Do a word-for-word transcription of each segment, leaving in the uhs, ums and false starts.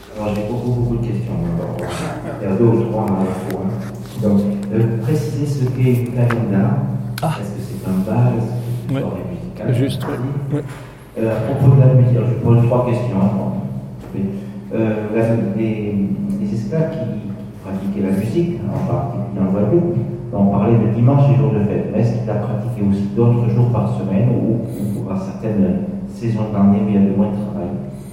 Alors j'ai beaucoup, beaucoup de questions. Il y a deux ou trois à la fois. Donc, euh, préciser ce qu'est une kalinda. Ah. Est-ce que c'est un bal? Est-ce que c'est une ouais. soirée musicale? Juste, oui. Ouais. Euh, à propos de la musique, alors je pose trois questions. Hein. Euh, la, les, les esclaves qui pratiquaient la musique, en particulier en Guadeloupe, on parlait de dimanche et jour de fête. Mais est-ce qu'il a pratiqué aussi d'autres jours par semaine ou, ou à certaines saisons de l'année où il y avait moins de travail?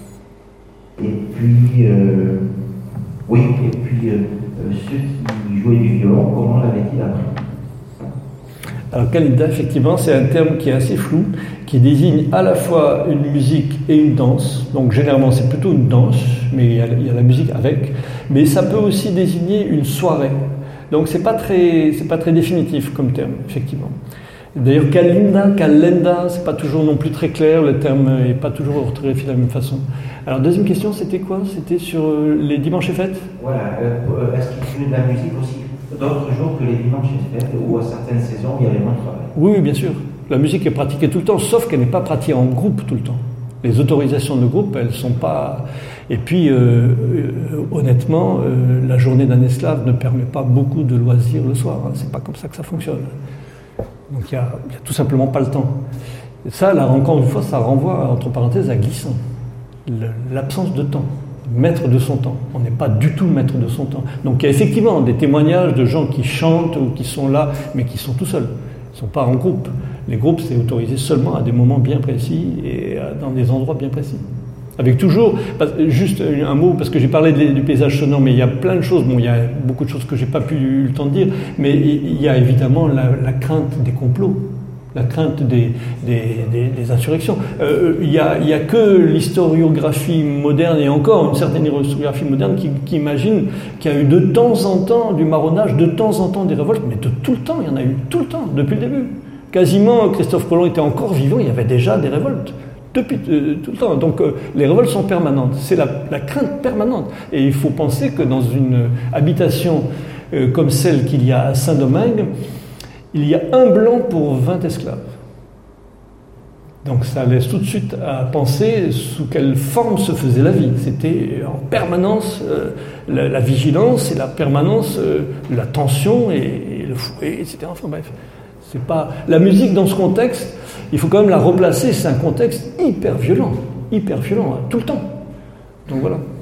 Et puis, euh, oui, et puis euh, ceux qui jouaient du violon, comment l'avaient-ils appris? Alors, kalinda, effectivement, c'est un terme qui est assez flou, qui désigne à la fois une musique et une danse. Donc, généralement, c'est plutôt une danse, mais il y a, il y a la musique avec. Mais ça peut aussi désigner une soirée. Donc, c'est pas très, c'est pas très définitif comme terme, effectivement. D'ailleurs, kalinda, kalenda, c'est pas toujours non plus très clair. Le terme n'est pas toujours orthographié de la même façon. Alors, deuxième question, c'était quoi? C'était sur les dimanches et fêtes? Voilà. Euh, est-ce qu'il jouait de la musique aussi d'autres jours que les dimanches et fêtes, ou à certaines saisons il y avait moins de travail? Oui, oui, bien sûr. La musique est pratiquée tout le temps, sauf qu'elle n'est pas pratiquée en groupe tout le temps. Les autorisations de groupe, elles sont pas... Et puis, euh, euh, honnêtement, euh, la journée d'un esclave ne permet pas beaucoup de loisirs le soir. Hein. C'est pas comme ça que ça fonctionne. Donc, il n'y a, a tout simplement pas le temps. Et ça, là, encore une fois, ça renvoie, entre parenthèses, à Glissant. Le, l'absence de temps. Maître de son temps. On n'est pas du tout maître de son temps. Donc il y a effectivement des témoignages de gens qui chantent ou qui sont là, mais qui sont tout seuls. Ils ne sont pas en groupe. Les groupes, c'est autorisé seulement à des moments bien précis et dans des endroits bien précis. Avec toujours, juste un mot, parce que j'ai parlé de, du paysage sonore, mais il y a plein de choses. Bon, il y a beaucoup de choses que je n'ai pas pu eu le temps de dire, mais il y a évidemment la, la crainte des complots. La crainte des, des, des, des insurrections. Euh, il n'y a, a que l'historiographie moderne, et encore une certaine historiographie moderne, qui, qui imagine qu'il y a eu de temps en temps du marronnage, de temps en temps des révoltes, mais de tout le temps, il y en a eu tout le temps, depuis le début. Quasiment, Christophe Colomb était encore vivant, il y avait déjà des révoltes, depuis euh, tout le temps. Donc euh, les révoltes sont permanentes, c'est la, la crainte permanente. Et il faut penser que dans une habitation euh, comme celle qu'il y a à Saint-Domingue, il y a un blanc pour vingt esclaves. Donc ça laisse tout de suite à penser sous quelle forme se faisait la vie. C'était en permanence euh, la, la vigilance et la permanence, euh, la tension et, et le fouet, et cetera. Enfin bref, c'est pas la musique dans ce contexte. Il faut quand même la replacer. C'est un contexte hyper violent, hyper violent, hein, tout le temps. Donc voilà.